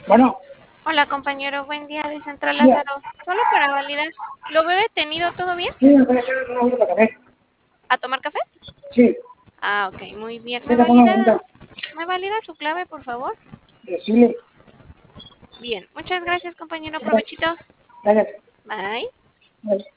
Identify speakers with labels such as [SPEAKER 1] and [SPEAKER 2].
[SPEAKER 1] Bueno,
[SPEAKER 2] Hola compañero, buen día de Central
[SPEAKER 1] ya,
[SPEAKER 2] Lázaro. Solo para validar, ¿lo veo detenido todo bien?
[SPEAKER 1] sí, me voy a hacer una vuelta para café.
[SPEAKER 2] ¿A tomar café?
[SPEAKER 1] Sí,
[SPEAKER 2] Ah, ok, muy bien.
[SPEAKER 1] ¿qué te pongo a apuntar?
[SPEAKER 2] ¿Me valida su clave, por favor?
[SPEAKER 1] Chile,
[SPEAKER 2] Bien, muchas gracias compañero, provechito.
[SPEAKER 1] gracias.
[SPEAKER 2] Bye.
[SPEAKER 1] Gracias.